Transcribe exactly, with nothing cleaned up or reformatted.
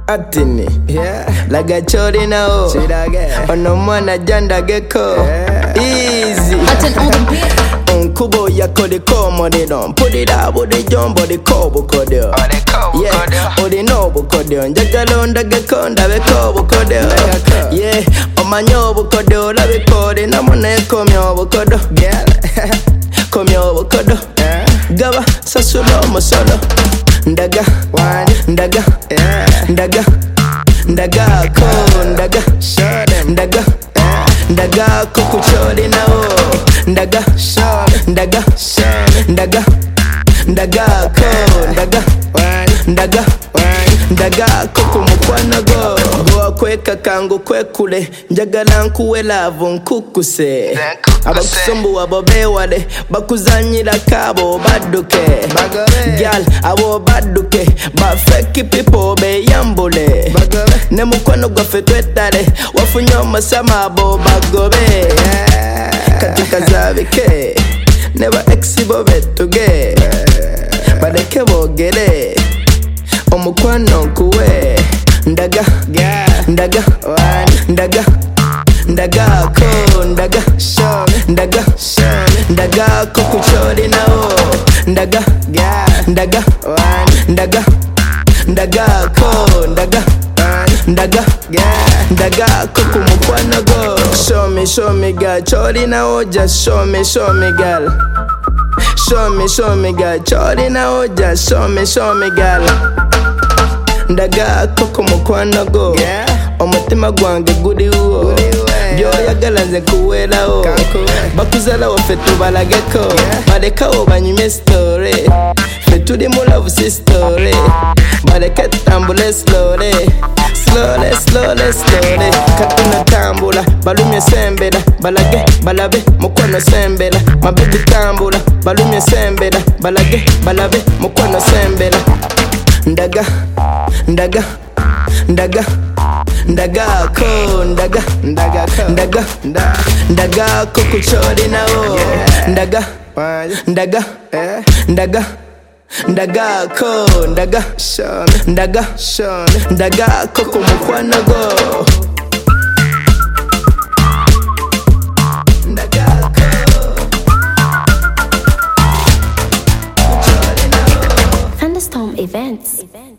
Atini, yeah, laga chori nao ono mwana janda geko, yeah. Easy Atin on the beat. Unkubo ya kodi komo de don. Put it up with the jumbo de kobo kodeo. Yeah, odi nobo kodeo. Njagalo ndaga konda be kobo kodeo. Yeah, omanyobo kodeo labe kode namone komyobo kodo. Komyobo kodo. Gaba sasulo mosolo. Ndaga, ndaga, ndaga, ndaga ko, ndaga, ndaga, ndaga ko kuchori nao, ndaga, ndaga, ndaga, ndaga ko, ndaga, ndaga, ndaga ko kumukwana go. Go kweka kangu kwekule, njagala nkuwe lavo nkukuse. Abakusombu wabobe wale, bakuzanyira kabo baduke. Gyal abo baduke, ba fake people be yambule. Ne mukwano gwafe twetale, wafunyo masama abo bagobe. Katika zabike, never exibo betuge. Badeke bogele, omukwano kuwe. Ndaga, ndaga, ndaga, ndaga ko, ndaga, ndaga, ndaga ko kuchori nao, ndaga, ndaga, ndaga, ndaga ko, ndaga, ndaga, ndaga ko kumukwana go. Show me, show me girl, chori nao, just show me, show me girl. Show me, show me girl, chori nao, just show me, show me girl. Ndaga ko kumukwana go, omutima gwange gudi uwo. Byo yagala nze kuwelawo, bakuzala waffe tubalageko, balekawo banyume story, ffe tuli mu love si story, baleke tambule slowly, slowly, slowly, slowly. Katuna tambula, balumye sembera, balage, balabe, mukwano sembera. Mabebi tambula, balumye sembera, balage, balabe, mukwano sembera. Ndaga, ndaga, ndaga, ndaga ko, ndaga, ndaga, ndaga, ndaga ko kuchori nao, ndaga, ndaga, ndaga, ndaga ko, ndaga, ndaga, ndaga ko kumukwana go. Thunderstorm Events.